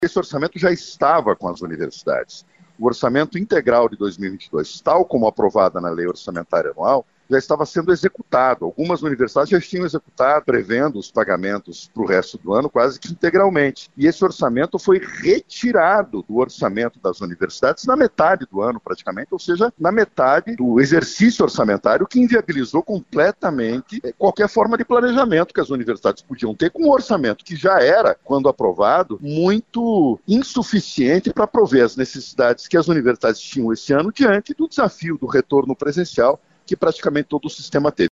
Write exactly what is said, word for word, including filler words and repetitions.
Esse orçamento já estava com as universidades. O orçamento integral de dois mil e vinte e dois, tal como aprovada na lei orçamentária anual, já estava sendo executado. Algumas universidades já tinham executado, prevendo os pagamentos para o resto do ano quase que integralmente. E esse orçamento foi retirado do orçamento das universidades na metade do ano, praticamente, ou seja, na metade do exercício orçamentário, que inviabilizou completamente qualquer forma de planejamento que as universidades podiam ter com um orçamento que já era, quando aprovado, muito insuficiente para prover as necessidades que as universidades tinham esse ano diante do desafio do retorno presencial que praticamente todo o sistema teve.